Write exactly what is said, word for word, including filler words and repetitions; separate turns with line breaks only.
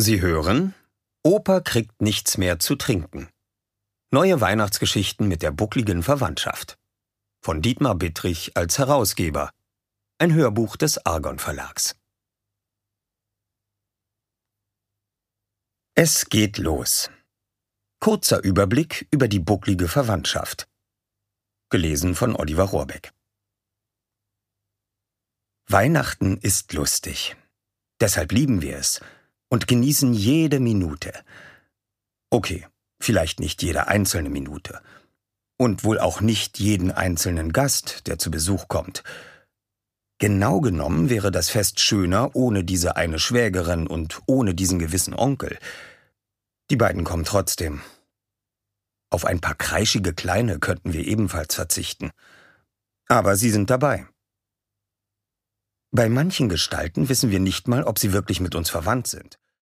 Sie hören: Opa kriegt nichts mehr zu trinken. Neue Weihnachtsgeschichten mit der buckligen Verwandtschaft. Von Dietmar Bittrich als Herausgeber. Ein Hörbuch des Argon Verlags. Es geht los. Kurzer Überblick über die bucklige Verwandtschaft. Gelesen von Oliver Rohrbeck. Weihnachten ist lustig. Deshalb lieben wir es und genießen jede Minute. Okay, vielleicht nicht jede einzelne Minute. Und wohl auch nicht jeden einzelnen Gast, der zu Besuch kommt. Genau genommen wäre das Fest schöner ohne diese eine Schwägerin und ohne diesen gewissen Onkel. Die beiden kommen trotzdem. Auf ein paar kreischige Kleine könnten wir ebenfalls verzichten. Aber sie sind dabei. Bei manchen Gestalten wissen wir nicht mal, ob sie wirklich mit uns verwandt sind.